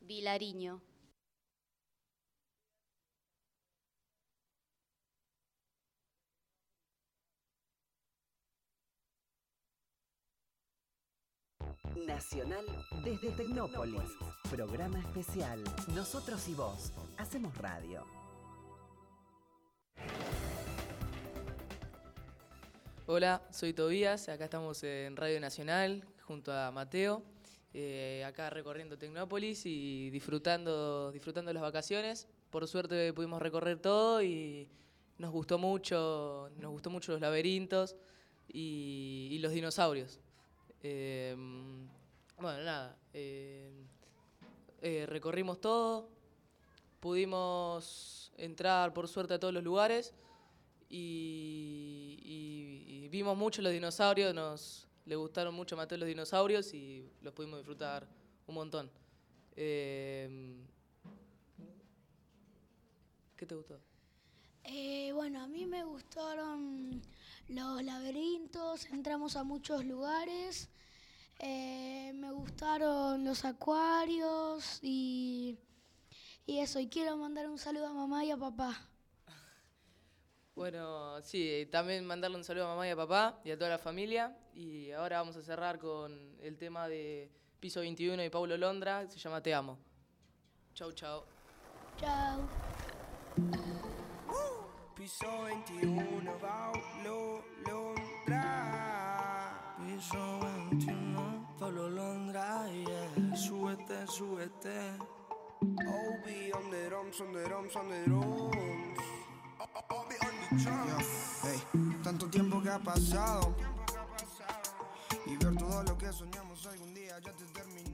Vilariño. Nacional desde Tecnópolis. Programa especial. Nosotros y vos. Hacemos radio. Hola, soy Tobías. Acá estamos en Radio Nacional junto a Mateo. Acá recorriendo Tecnópolis y disfrutando las vacaciones. Por suerte pudimos recorrer todo y nos gustó mucho los laberintos y los dinosaurios. Bueno, nada, recorrimos todo, pudimos entrar por suerte a todos los lugares y vimos mucho los dinosaurios, le gustaron mucho a Mateo los dinosaurios y los pudimos disfrutar un montón. ¿Qué te gustó? Bueno, a mí me gustaron los laberintos, entramos a muchos lugares, me gustaron los acuarios y eso. Y quiero mandar un saludo a mamá y a papá. Bueno, sí, también mandarle un saludo a mamá y a papá y a toda la familia. Y ahora vamos a cerrar con el tema de Piso 21 y Paulo Londra, que se llama Te Amo. Chau, chau. Chao. Piso 21, Paulo Londra. Piso 21, Paulo Londra, yeah. Súbete, súbete. Obi on the drums, on the drums, on the drums. Obi on the drums. Hey, tanto tiempo que ha pasado y ver todo lo que soñamos algún día ya te terminó.